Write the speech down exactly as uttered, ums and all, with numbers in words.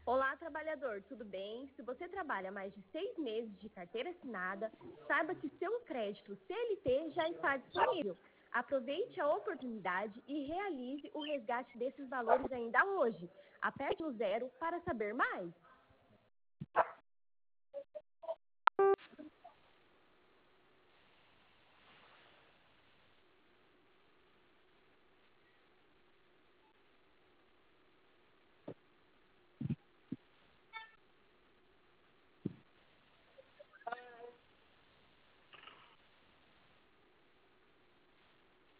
Olá, trabalhador, tudo bem? Se você trabalha mais de seis meses de carteira assinada, saiba que seu crédito C L T já está disponível. Aproveite a oportunidade e realize o resgate desses valores ainda hoje. Aperte o zero para saber mais.